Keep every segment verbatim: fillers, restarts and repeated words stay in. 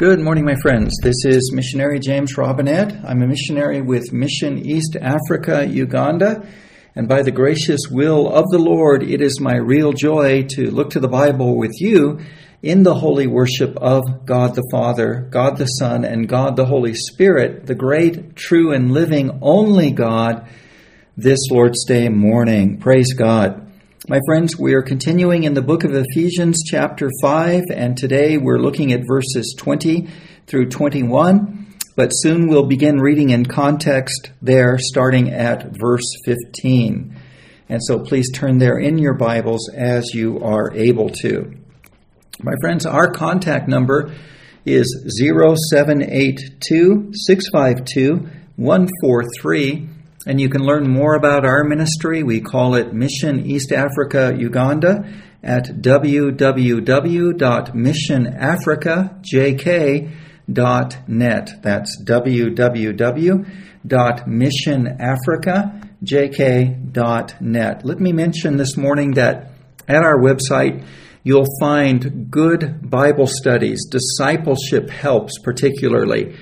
Good morning, my friends. This is Missionary James Robinette. I'm a missionary with Mission East Africa, Uganda. And by the gracious will of the Lord, it is my real joy to look to the Bible with you in the holy worship of God the Father, God the Son, and God the Holy Spirit, the great, true, and living only God, this Lord's Day morning. Praise God. My friends, we are continuing in the book of Ephesians chapter five, and today we're looking at verses twenty through twenty-one, but soon we'll begin reading in context there, starting at verse fifteen. And so please turn there in your Bibles as you are able to. My friends, our contact number is zero seven eight two, six five two, one four three. And you can learn more about our ministry. We call it Mission East Africa, Uganda, at w w w dot mission africa j k dot net. That's w w w dot mission africa j k dot net. Let me mention this morning that at our website, you'll find good Bible studies, discipleship helps particularly.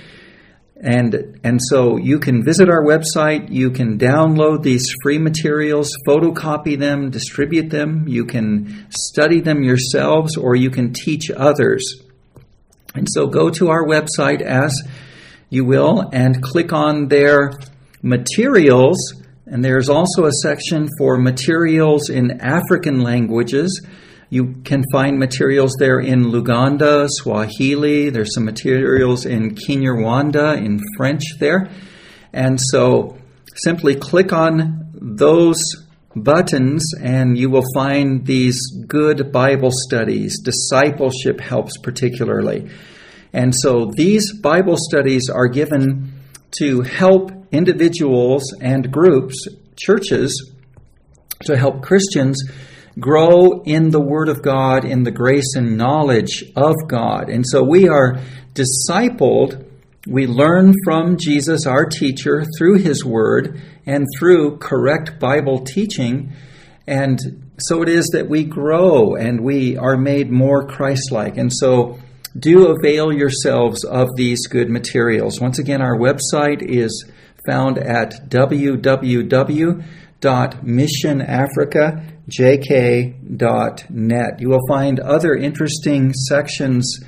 And and so you can visit our website, you can download these free materials, photocopy them, distribute them, you can study them yourselves, or you can teach others. And so go to our website as you will and click on their materials, and there's also a section for materials in African languages. You can find materials there in Luganda, Swahili. There's some materials in Kinyarwanda, in French there. And so simply click on those buttons and you will find these good Bible studies, discipleship helps particularly. And so these Bible studies are given to help individuals and groups, churches, to help Christians grow in the Word of God, in the grace and knowledge of God. And so we are discipled. We learn from Jesus, our teacher, through His Word and through correct Bible teaching. And so it is that we grow and we are made more Christ-like. And so do avail yourselves of these good materials. Once again, our website is found at w w w dot mission africa j k dot net. You will find other interesting sections,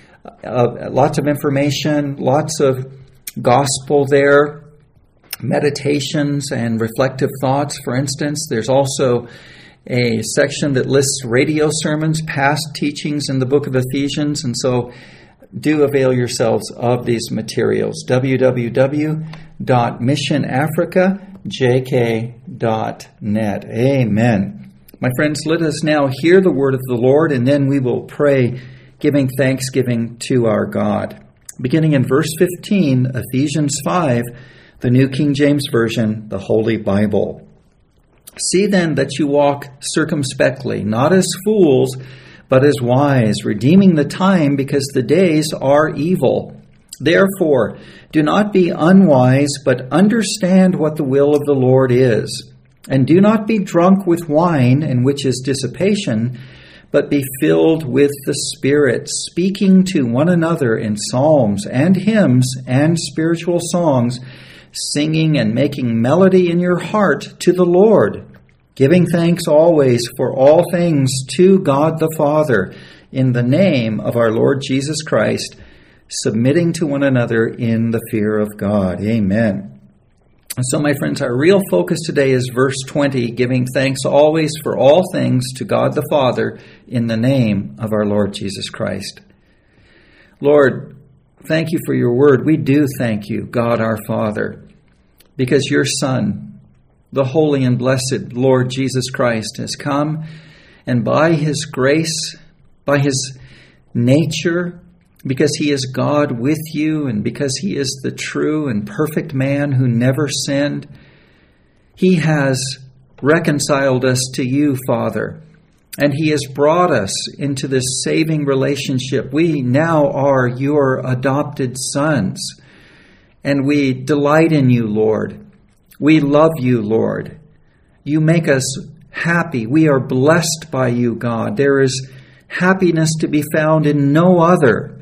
uh, lots of information, lots of gospel there, meditations and reflective thoughts, for instance. There's also a section that lists radio sermons, past teachings in the book of Ephesians, and so do avail yourselves of these materials. w w w dot mission africa j k dot net. Amen. My friends, let us now hear the word of the Lord, and then we will pray, giving thanksgiving to our God. Beginning in verse fifteen, Ephesians five, the New King James Version, the Holy Bible. See then that you walk circumspectly, not as fools, but as wise, redeeming the time, because the days are evil. Therefore, do not be unwise, but understand what the will of the Lord is. And do not be drunk with wine, in which is dissipation, but be filled with the Spirit, speaking to one another in psalms and hymns and spiritual songs, singing and making melody in your heart to the Lord, giving thanks always for all things to God the Father, in the name of our Lord Jesus Christ, submitting to one another in the fear of God. Amen. So, my friends, our real focus today is verse twenty, giving thanks always for all things to God the Father in the name of our Lord Jesus Christ. Lord, thank you for your word. We do thank you, God our Father, because your Son, the holy and blessed Lord Jesus Christ, has come, and by his grace, by his nature, because he is God with you, and because he is the true and perfect man who never sinned, he has reconciled us to you, Father, and he has brought us into this saving relationship. We now are your adopted sons, and we delight in you, Lord. We love you, Lord. You make us happy. We are blessed by you, God. There is happiness to be found in no other.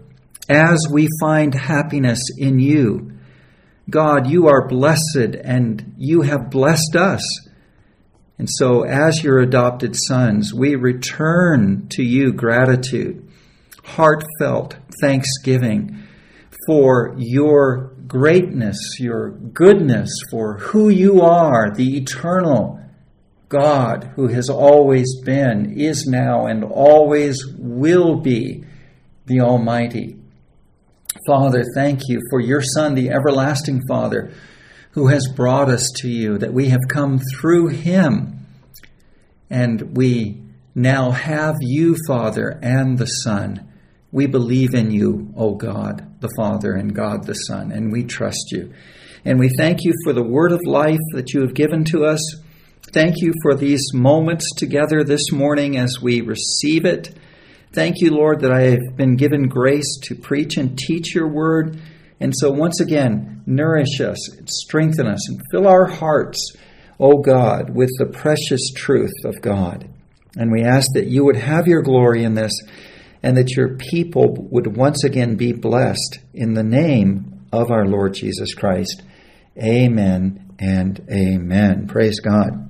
as we find happiness in you. God, you are blessed, and you have blessed us. And so, as your adopted sons, we return to you gratitude, heartfelt thanksgiving for your greatness, your goodness, for who you are, the eternal God who has always been, is now, and always will be the Almighty. Father, thank you for your Son, the everlasting Father, who has brought us to you, that we have come through him, and we now have you, Father, and the Son. We believe in you, O God, the Father, and God the Son, and we trust you. And we thank you for the word of life that you have given to us. Thank you for these moments together this morning as we receive it. Thank you, Lord, that I have been given grace to preach and teach your word. And so once again, nourish us, strengthen us, and fill our hearts, O God, with the precious truth of God. And we ask that you would have your glory in this, and that your people would once again be blessed in the name of our Lord Jesus Christ. Amen and amen. Praise God.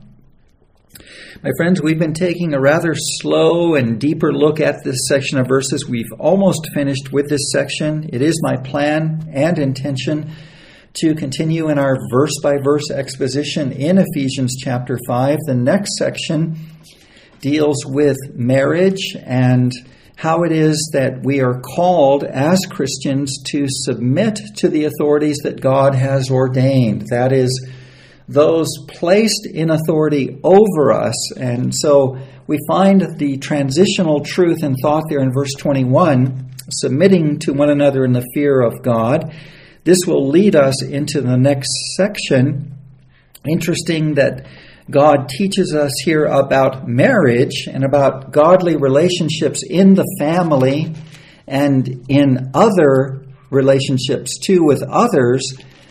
My friends, we've been taking a rather slow and deeper look at this section of verses. We've almost finished with this section. It is my plan and intention to continue in our verse-by-verse exposition in Ephesians chapter five. The next section deals with marriage and how it is that we are called as Christians to submit to the authorities that God has ordained. That is, those placed in authority over us. And so we find the transitional truth and thought there in verse twenty-one, submitting to one another in the fear of God. This will lead us into the next section. Interesting that God teaches us here about marriage and about godly relationships in the family and in other relationships too with others,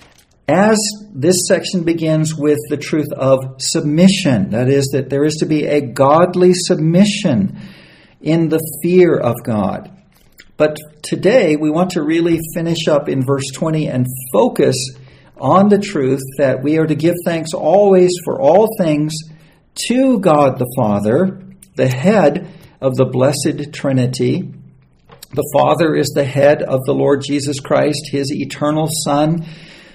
as this section begins with the truth of submission. That is, that there is to be a godly submission in the fear of God. But today we want to really finish up in verse twenty and focus on the truth that we are to give thanks always for all things to God the Father, the head of the blessed Trinity. The Father is the head of the Lord Jesus Christ, his eternal Son,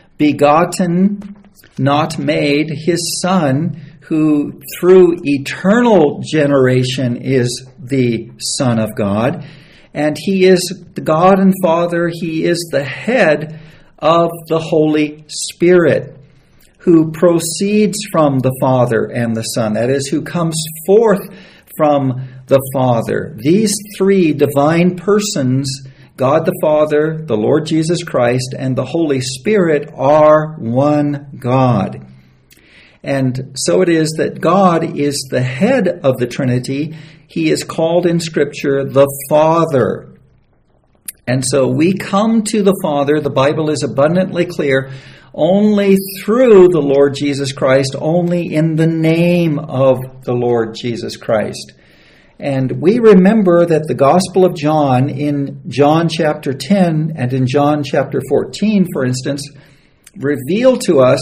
begotten, not made, his Son, who through eternal generation is the Son of God. And he is the God and Father, he is the head of the Holy Spirit, who proceeds from the Father and the Son. That is, who comes forth from the Father. These three divine persons, God the Father, the Lord Jesus Christ, and the Holy Spirit, are one God. And so it is that God is the head of the Trinity. He is called in Scripture the Father. And so we come to the Father, the Bible is abundantly clear, only through the Lord Jesus Christ, only in the name of the Lord Jesus Christ. And we remember that the Gospel of John, in John chapter ten and in John chapter fourteen, for instance, reveal to us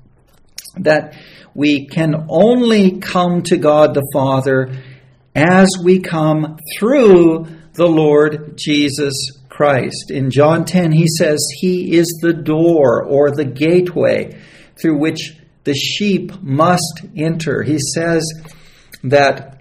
that we can only come to God the Father as we come through the Lord Jesus Christ. In John ten, he says he is the door or the gateway through which the sheep must enter. He says that,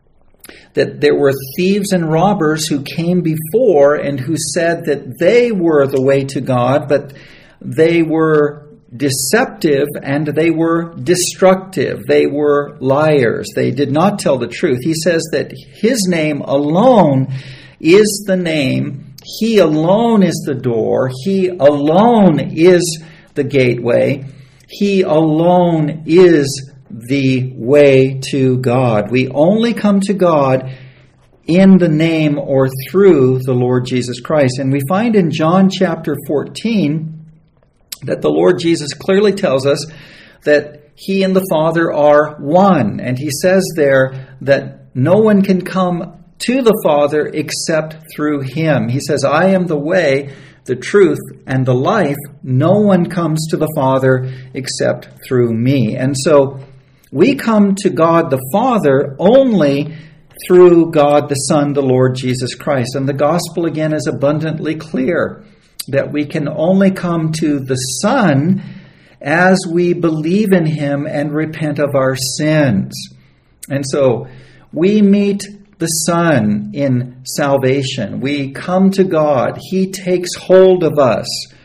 that there were thieves and robbers who came before and who said that they were the way to God, but they were deceptive and they were destructive. They were liars. They did not tell the truth. He says that his name alone is the name. He alone is the door. He alone is the gateway. He alone is the way to God. We only come to God in the name or through the Lord Jesus Christ. And we find in John chapter fourteen that the Lord Jesus clearly tells us that he and the Father are one. And he says there that no one can come to the Father except through him. He says, I am the way, the truth, and the life. No one comes to the Father except through me. And so we come to God the Father only through God the Son, the Lord Jesus Christ. And the gospel again is abundantly clear that we can only come to the Son as we believe in him and repent of our sins. And so we meet the Son in salvation. We come to God. He takes hold of us.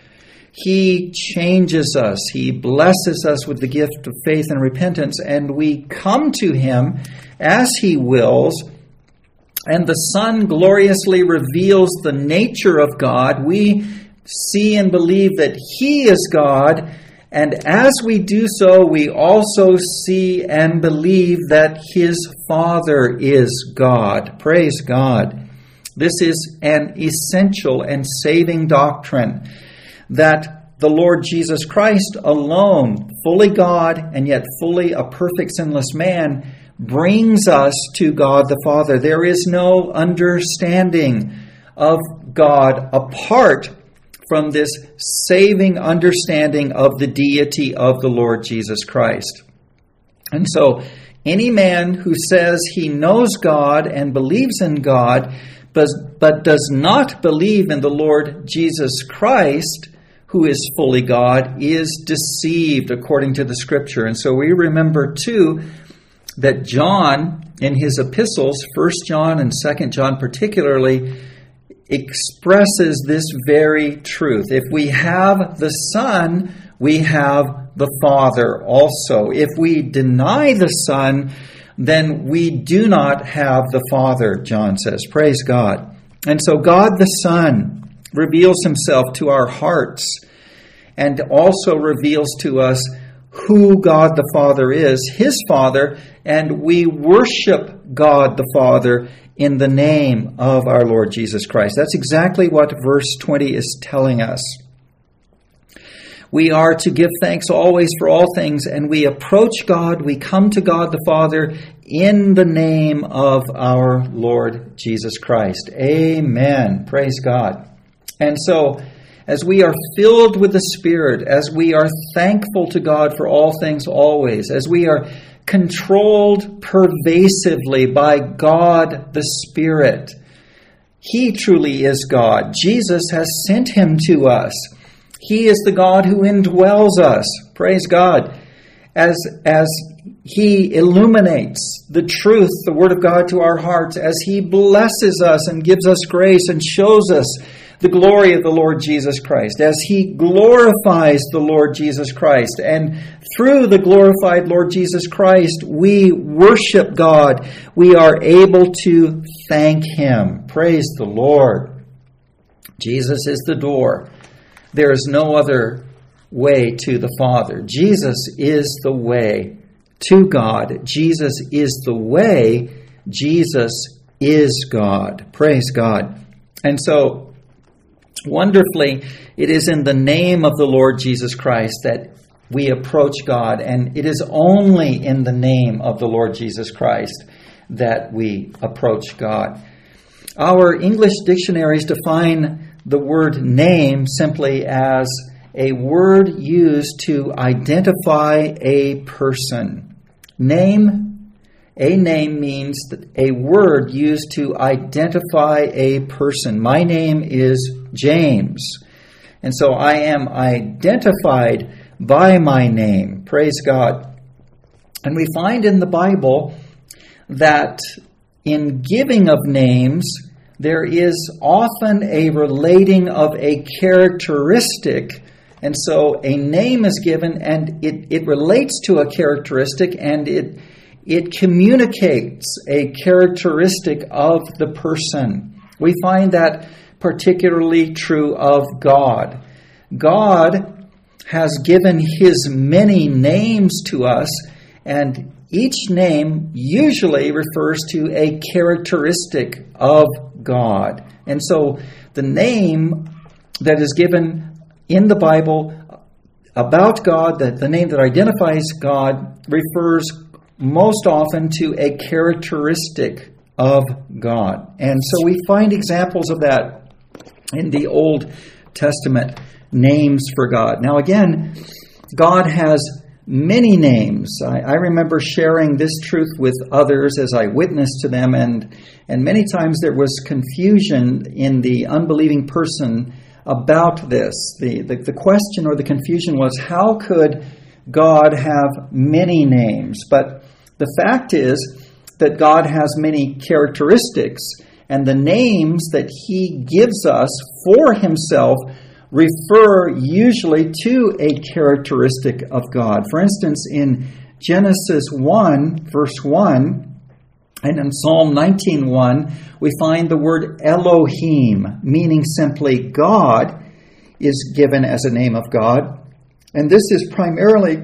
He changes us. He blesses us with the gift of faith and repentance, and we come to him as he wills, and the Son gloriously reveals the nature of God. We see and believe that he is God, and as we do so, we also see and believe that his Father is God. Praise God. This is an essential and saving doctrine, that the Lord Jesus Christ alone, fully God and yet fully a perfect sinless man, brings us to God the Father. There is no understanding of God apart from this saving understanding of the deity of the Lord Jesus Christ. And so any man who says he knows God and believes in God, but, but does not believe in the Lord Jesus Christ, who is fully God, is deceived according to the Scripture. And so we remember too that John, in his epistles, First John and Second John particularly, expresses this very truth. If we have the Son, we have the Father also. If we deny the Son, then we do not have the Father, John says. Praise God. And so God the Son reveals himself to our hearts and also reveals to us who God the Father is, his Father, and we worship God the Father in the name of our Lord Jesus Christ. That's exactly what verse twenty is telling us. We are to give thanks always for all things, and we approach God, we come to God the Father in the name of our Lord Jesus Christ. Amen. Praise God. And so, as we are filled with the Spirit, as we are thankful to God for all things always, as we are controlled pervasively by God the Spirit, he truly is God. Jesus has sent him to us. He is the God who indwells us. Praise God. As, as he illuminates the truth, the Word of God to our hearts, as he blesses us and gives us grace and shows us the glory of the Lord Jesus Christ, as he glorifies the Lord Jesus Christ. And through the glorified Lord Jesus Christ, we worship God. We are able to thank him. Praise the Lord. Jesus is the door. There is no other way to the Father. Jesus is the way to God. Jesus is the way. Jesus is God. Praise God. And so, wonderfully, it is in the name of the Lord Jesus Christ that we approach God, and it is only in the name of the Lord Jesus Christ that we approach God. Our English dictionaries define the word name simply as a word used to identify a person. Name, a name means a word used to identify a person. My name is James, and so I am identified by my name. Praise God. And we find in the Bible that in giving of names, there is often a relating of a characteristic. And so a name is given, and it, it relates to a characteristic, and it it communicates a characteristic of the person. We find that particularly true of God. God has given his many names to us, and each name usually refers to a characteristic of God. And so the name that is given in the Bible about God, that the name that identifies God, refers most often to a characteristic of God. And so we find examples of that in the Old Testament names for God. Now again, God has many names. I, I remember sharing this truth with others as I witnessed to them, and, and many times there was confusion in the unbelieving person about this. The, the, the question or the confusion was, how could God have many names? But the fact is that God has many characteristics, and the names that He gives us for Himself refer usually to a characteristic of God. For instance, in Genesis one, verse one, and in Psalm nineteen one, we find the word Elohim, meaning simply God, is given as a name of God. And this is primarily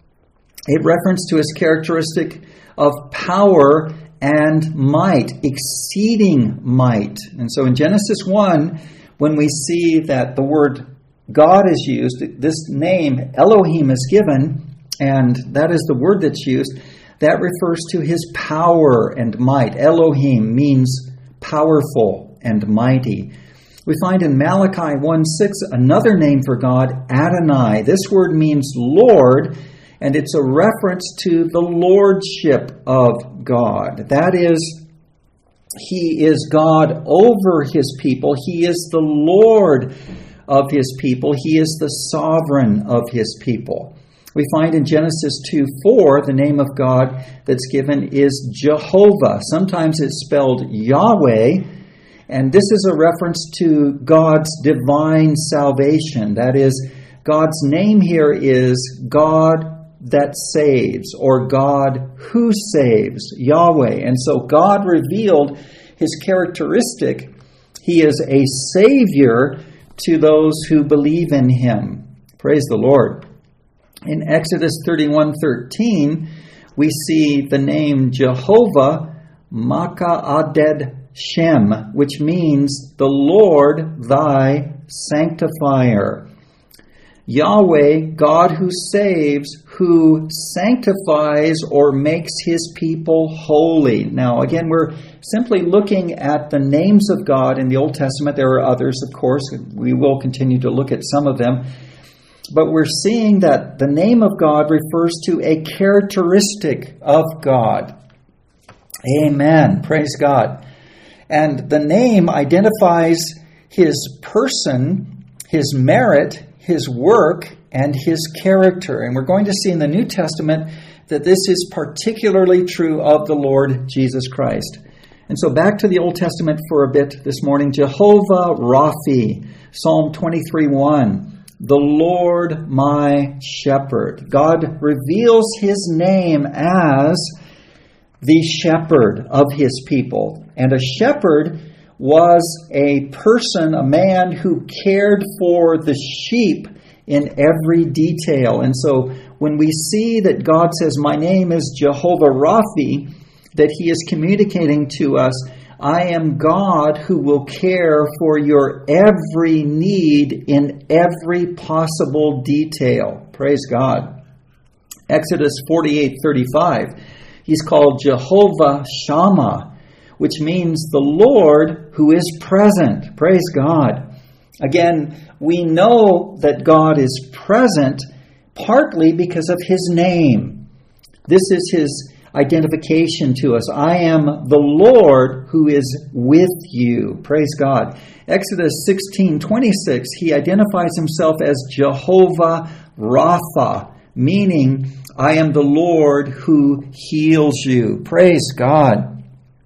a reference to His characteristic of power and might, exceeding might. And so in Genesis one, when we see that the word God is used, this name Elohim is given, and that is the word that's used, that refers to His power and might. Elohim means powerful and mighty. We find in Malachi one six another name for God, Adonai. This word means Lord, and it's a reference to the lordship of God. That is, He is God over His people. He is the Lord of His people. He is the sovereign of His people. We find in Genesis two four, the name of God that's given is Jehovah. Sometimes it's spelled Yahweh, and this is a reference to God's divine salvation. That is, God's name here is God that saves, or God who saves, Yahweh. And so God revealed His characteristic. He is a Savior to those who believe in Him. Praise the Lord. In Exodus thirty-one thirteen, we see the name Jehovah Maka'aded Shem, which means the Lord thy sanctifier. Yahweh, God who saves, who sanctifies or makes His people holy. Now, again, we're simply looking at the names of God in the Old Testament. There are others, of course. We will continue to look at some of them. But we're seeing that the name of God refers to a characteristic of God. Amen. Praise God. And the name identifies His person, His merit, His work, and His character. And we're going to see in the New Testament that this is particularly true of the Lord Jesus Christ. And so back to the Old Testament for a bit this morning. Jehovah Raphi, Psalm twenty-three one. The Lord my shepherd. God reveals His name as the shepherd of His people. And a shepherd was a person, a man who cared for the sheep in every detail. And so when we see that God says, my name is Jehovah Raphi, that He is communicating to us, I am God who will care for your every need in every possible detail. Praise God. Exodus forty-eight thirty-five, He's called Jehovah Shammah, which means the Lord who is present. Praise God. Again, we know that God is present partly because of His name. This is His identification to us. I am the Lord who is with you. Praise God. Exodus sixteen twenty-six, He identifies Himself as Jehovah Rapha, meaning I am the Lord who heals you. Praise God.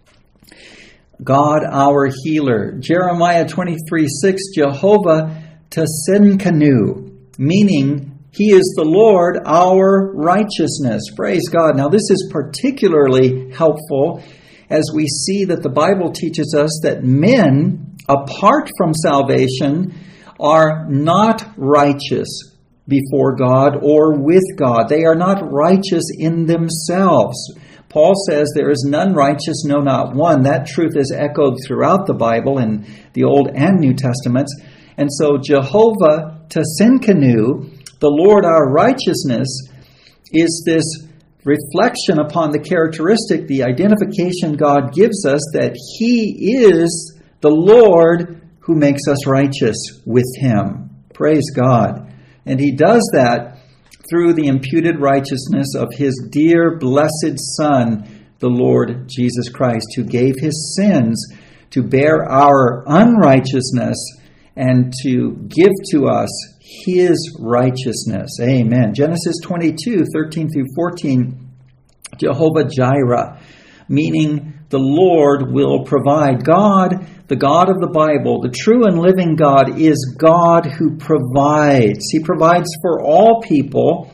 God our healer. Jeremiah twenty-three six, Jehovah Tsidkenu, meaning He is the Lord our righteousness. Praise God. Now this is particularly helpful as we see that the Bible teaches us that men, apart from salvation, are not righteous before God or with God. They are not righteous in themselves. Paul says there is none righteous, no, not one. That truth is echoed throughout the Bible in the Old and New Testaments. And so Jehovah Tsidkenu, the Lord our righteousness, is this reflection upon the characteristic, the identification God gives us that He is the Lord who makes us righteous with Him. Praise God. And He does that through the imputed righteousness of His dear, blessed Son, the Lord Jesus Christ, who gave His sins to bear our unrighteousness and to give to us His righteousness. Amen. Genesis twenty-two, thirteen through fourteen, Jehovah Jireh, meaning the Lord will provide. God, the God of the Bible, the true and living God, is God who provides. He provides for all people,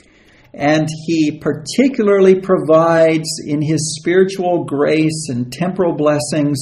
and He particularly provides in His spiritual grace and temporal blessings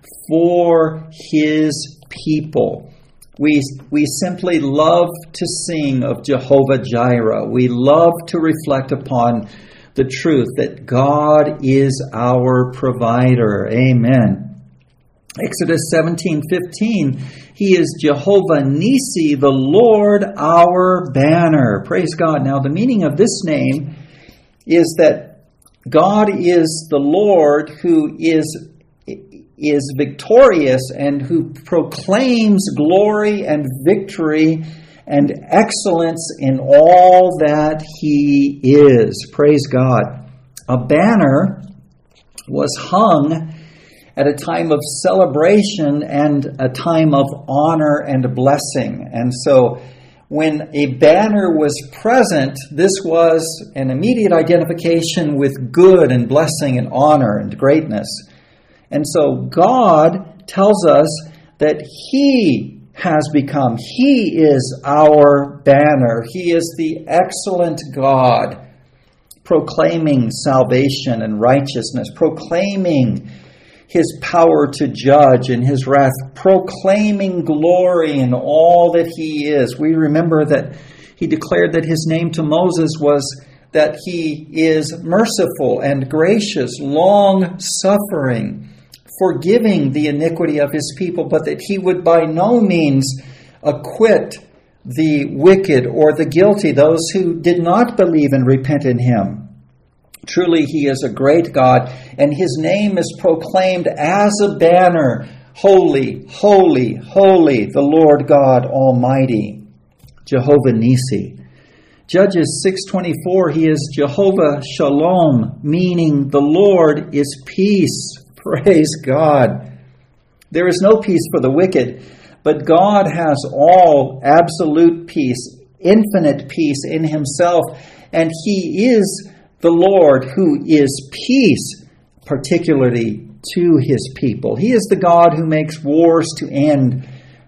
for His people. We, we simply love to sing of Jehovah Jireh. We love to reflect upon the truth that God is our provider. Amen. Exodus seventeen fifteen, He is Jehovah Nissi, the Lord our banner. Praise God. Now, the meaning of this name is that God is the Lord who is is victorious and who proclaims glory and victory and excellence in all that He is. Praise God. A banner was hung at a time of celebration and a time of honor and blessing. And so when a banner was present, this was an immediate identification with good and blessing and honor and greatness. And so God tells us that He has become, He is our banner. He is the excellent God, proclaiming salvation and righteousness, proclaiming His power to judge and His wrath, proclaiming glory in all that He is. We remember that He declared that His name to Moses was that He is merciful and gracious, long-suffering, forgiving the iniquity of His people, but that He would by no means acquit the wicked or the guilty, those who did not believe and repent in Him. Truly, He is a great God, and His name is proclaimed as a banner, holy, holy, holy, the Lord God Almighty, Jehovah Nissi. Judges six twenty-four, He is Jehovah Shalom, meaning the Lord is peace. Praise God. There is no peace for the wicked, but God has all absolute peace, infinite peace in Himself, and He is the Lord who is peace, particularly to His people. He is the God who makes wars to end,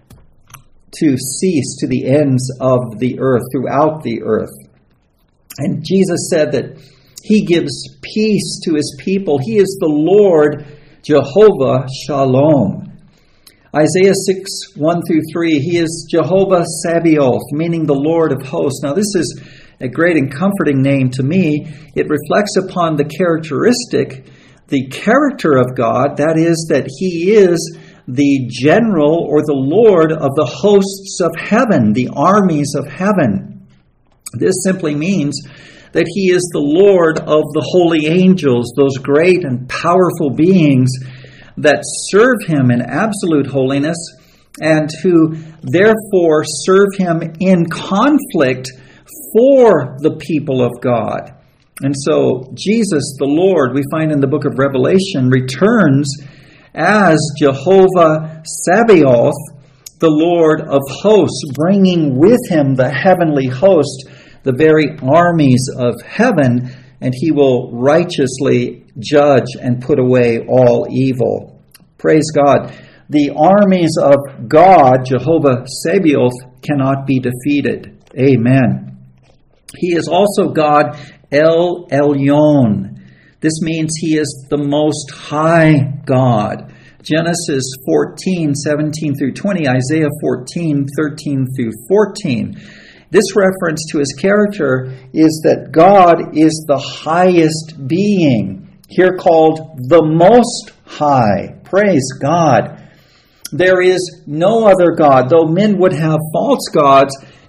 to cease to the ends of the earth, throughout the earth. And Jesus said that He gives peace to His people. He is the Lord Jehovah Shalom. Isaiah six, one through three, He is Jehovah Sabaoth, meaning the Lord of hosts. Now this is a great and comforting name to me. It reflects upon the characteristic, the character of God, that is that He is the general or the Lord of the hosts of heaven, the armies of heaven. This simply means that He is the Lord of the holy angels, those great and powerful beings that serve Him in absolute holiness and who therefore serve Him in conflict for the people of God. And so Jesus, the Lord, we find in the book of Revelation, returns as Jehovah Sabaoth, the Lord of hosts, bringing with Him the heavenly host, the very armies of heaven, and He will righteously judge and put away all evil. Praise God. The armies of God, Jehovah Sabaoth, cannot be defeated. Amen. He is also God El Elyon. This means He is the Most High God. Genesis fourteen, seventeen through twenty, Isaiah fourteen, thirteen through fourteen. This reference to His character is that God is the highest being, here called the Most High. Praise God. There is no other God. Though men would have false gods,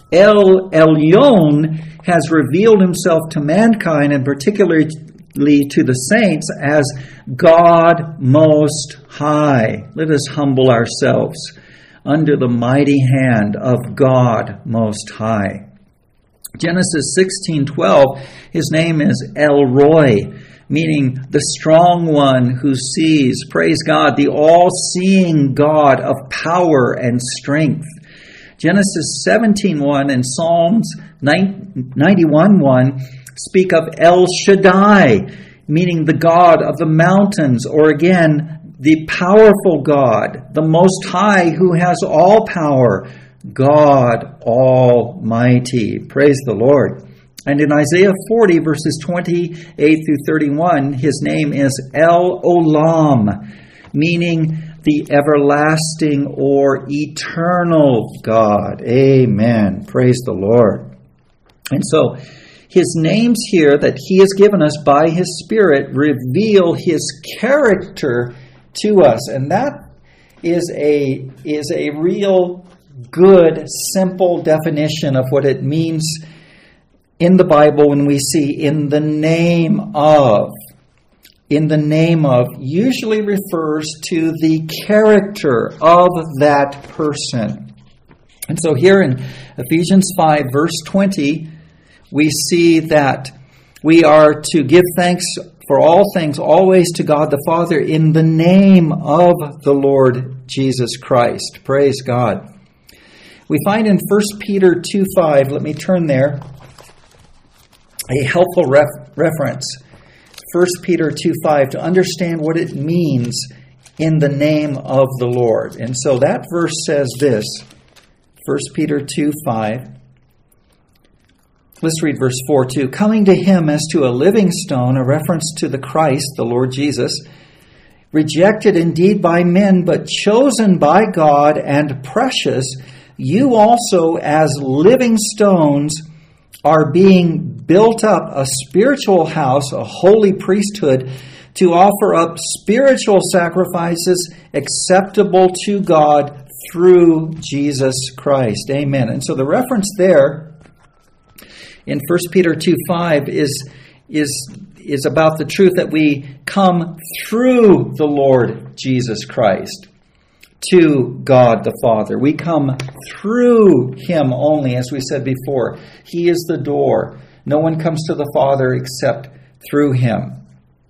El Elyon has revealed himself to mankind, and particularly to the saints, as God Most High. Let us humble ourselves under the mighty hand of God Most High. Genesis sixteen twelve, his name is El Roi, meaning the strong one who sees. Praise God, the all-seeing God of power and strength. Genesis seventeen one and Psalms ninety-one one speak of El Shaddai, meaning the God of the mountains, or again, the powerful God, the Most High who has all power, God Almighty. Praise the Lord. And in Isaiah forty, verses twenty-eight through thirty-one, his name is El Olam, meaning the everlasting or eternal God. Amen. Praise the Lord. And so, his names here that he has given us by his Spirit reveal his character to us. And that is a, is a real good, simple definition of what it means in the Bible when we see in the name of. In the name of usually refers to the character of that person. And so here in Ephesians five, verse twenty, we see that we are to give thanks for all things always to God the Father in the name of the Lord Jesus Christ. Praise God. We find in First Peter two five, let me turn there, a helpful ref- reference. First Peter two five, to understand what it means in the name of the Lord. And so that verse says this, First Peter two five. Let's read verse four too. Coming to him as to a living stone, a reference to the Christ, the Lord Jesus, rejected indeed by men, but chosen by God and precious, you also as living stones are being built up a spiritual house, a holy priesthood, to offer up spiritual sacrifices acceptable to God through Jesus Christ. Amen. And so the reference there in First Peter two five is, is, is about the truth that we come through the Lord Jesus Christ to God the Father. We come through him only, as we said before. He is the door. No one comes to the Father except through him.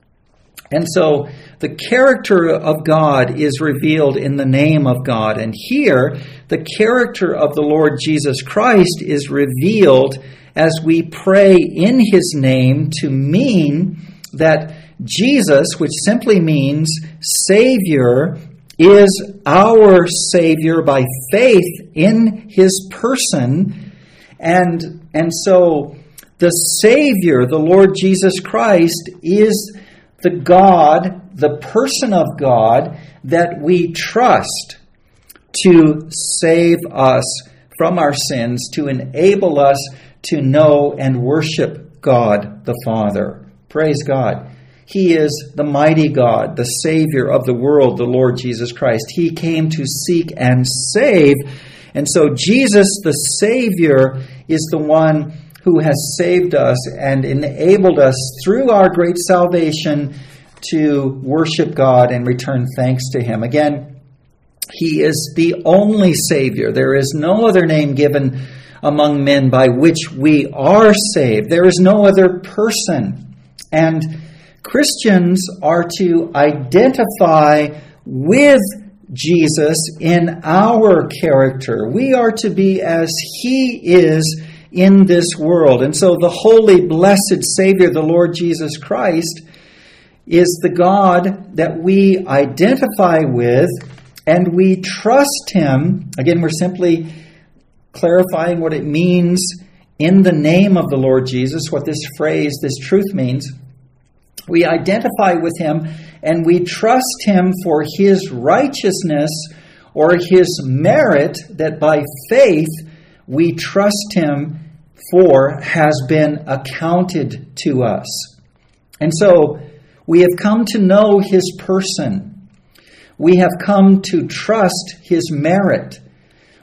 And so the character of God is revealed in the name of God. And here, the character of the Lord Jesus Christ is revealed as we pray in his name, to mean that Jesus, which simply means Savior, is our Savior by faith in his person. And, and so the Savior, the Lord Jesus Christ, is the God, the person of God that we trust to save us from our sins, to enable us to know and worship God the Father. Praise God. He is the mighty God, the Savior of the world, the Lord Jesus Christ. He came to seek and save. And so Jesus, the Savior, is the one who has saved us and enabled us through our great salvation to worship God and return thanks to him. Again, he is the only Savior. There is no other name given among men by which we are saved. There is no other person. And Christians are to identify with Jesus in our character. We are to be as he is in this world. And so the holy, blessed Savior, the Lord Jesus Christ, is the God that we identify with, and we trust him. Again, we're simply clarifying what it means in the name of the Lord Jesus, what this phrase, this truth means. We identify with him and we trust him for his righteousness or his merit that by faith we trust him for has been accounted to us. And so we have come to know his person. We have come to trust his merit.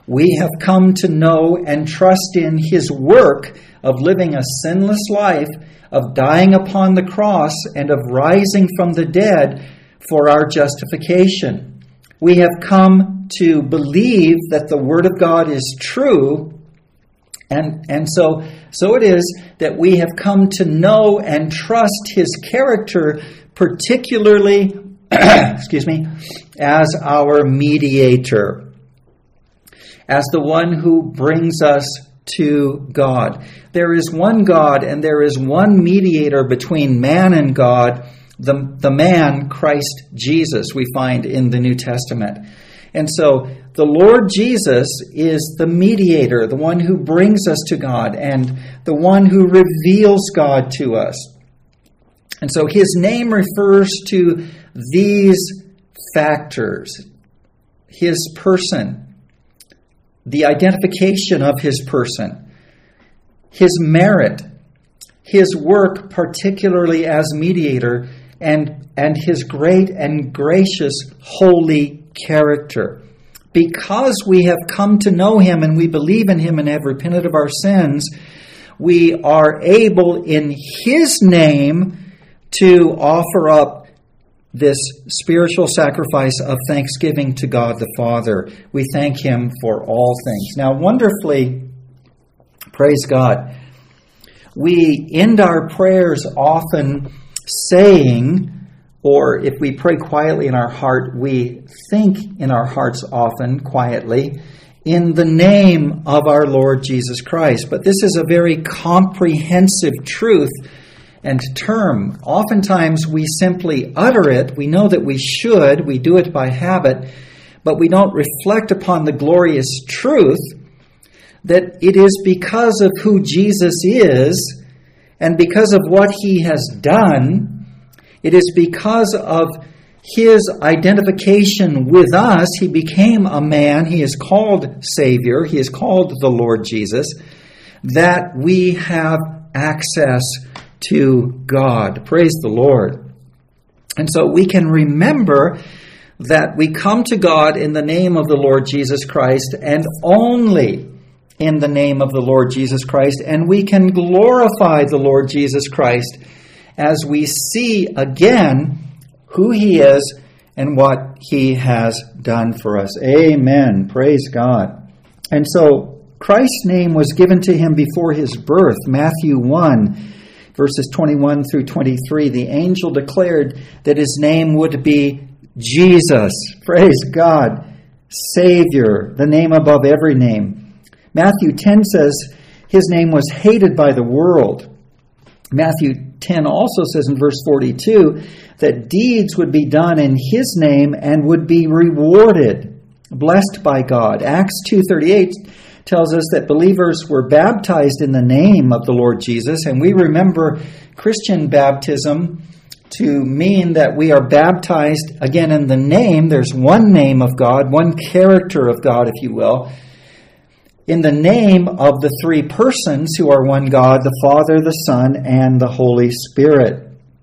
We have come to know and trust in his work of living a sinless life, of dying upon the cross, and of rising from the dead for our justification. We have come to believe that the Word of God is true, and, and so, so it is that we have come to know and trust his character, particularly, excuse me, as our mediator, as the one who brings us to God. There is one God and there is one mediator between man and God, the, the man, Christ Jesus, we find in the New Testament. And so the Lord Jesus is the mediator, the one who brings us to God and the one who reveals God to us. And so his name refers to these factors: his person, the identification of his person, his merit, his work, particularly as mediator, and, and his great and gracious holy character. Because we have come to know him and we believe in him and have repented of our sins, we are able in his name to offer up this spiritual sacrifice of thanksgiving to God the Father. We thank him for all things. Now, wonderfully, praise God, we end our prayers often saying, or if we pray quietly in our heart, we think in our hearts often quietly, in the name of our Lord Jesus Christ. But this is a very comprehensive truth and term. Oftentimes we simply utter it. We know that we should. We do it by habit. But we don't reflect upon the glorious truth that it is because of who Jesus is and because of what he has done. It is because of his identification with us. He became a man. He is called Savior. He is called the Lord Jesus, that we have access to God. Praise the Lord. And so we can remember that we come to God in the name of the Lord Jesus Christ and only in the name of the Lord Jesus Christ. And we can glorify the Lord Jesus Christ as we see again who he is and what he has done for us. Amen. Praise God. And so Christ's name was given to him before his birth. Matthew one, verses twenty-one through twenty-three. The angel declared that his name would be Jesus. Praise God. Savior, the name above every name. Matthew ten says his name was hated by the world. Matthew ten also says in verse forty-two that deeds would be done in his name and would be rewarded, blessed by God. Acts two thirty-eight tells us that believers were baptized in the name of the Lord Jesus, and we remember Christian baptism to mean that we are baptized again in the name. There's one name of God, one character of God, if you will, in the name of the three persons who are one God, the Father, the Son, and the Holy Spirit.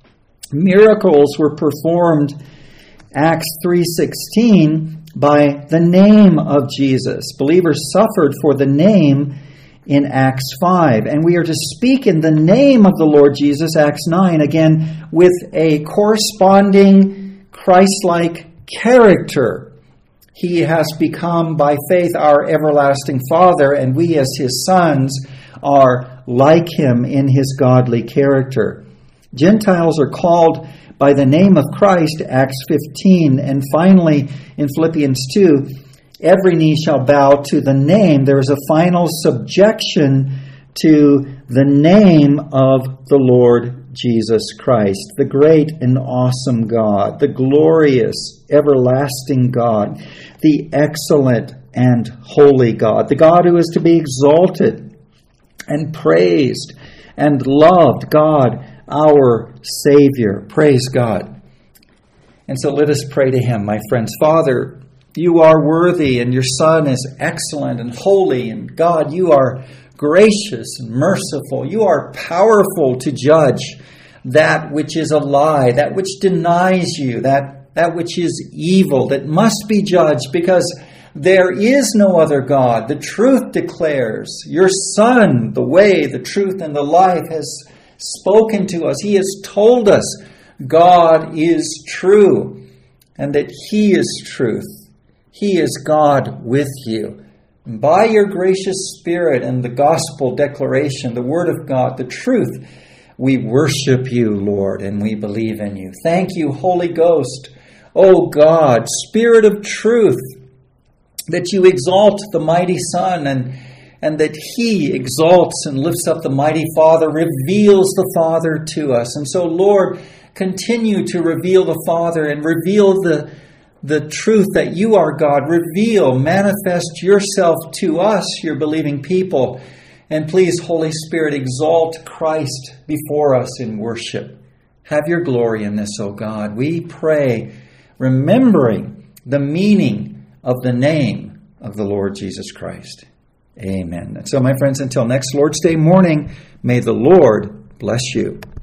Miracles were performed, Acts three sixteen, by the name of Jesus. Believers suffered for the name in Acts five. And we are to speak in the name of the Lord Jesus, Acts nine, again, with a corresponding Christ-like character. He has become, by faith, our everlasting Father, and we as his sons are like him in his godly character. Gentiles are called by the name of Christ, Acts fifteen, and finally in Philippians two, every knee shall bow to the name. There is a final subjection to the name of the Lord Jesus Christ, the great and awesome God, the glorious, everlasting God, the excellent and holy God, the God who is to be exalted and praised and loved, God, our Savior. Praise God. And so let us pray to him, my friends. Father, you are worthy, and your Son is excellent and holy, and God, you are gracious and merciful. You are powerful to judge that which is a lie, that which denies you, that, that which is evil, that must be judged, because There is no other God. The truth declares. Your Son, the way, the truth, and the life, has spoken to us. He has told us God is true and that He is truth. He is God with you. And by your gracious Spirit and the gospel declaration, the Word of God, the truth, we worship you, Lord, and we believe in you. Thank you, Holy Ghost, O God, Spirit of truth, that you exalt the mighty Son and, and that He exalts and lifts up the mighty Father, reveals the Father to us. And so, Lord, continue to reveal the Father and reveal the, the truth that you are God. Reveal, manifest yourself to us, your believing people. And please, Holy Spirit, exalt Christ before us in worship. Have your glory in this, O God. We pray, remembering the meaning of the name of the Lord Jesus Christ. Amen. And so, my friends, until next Lord's Day morning, may the Lord bless you.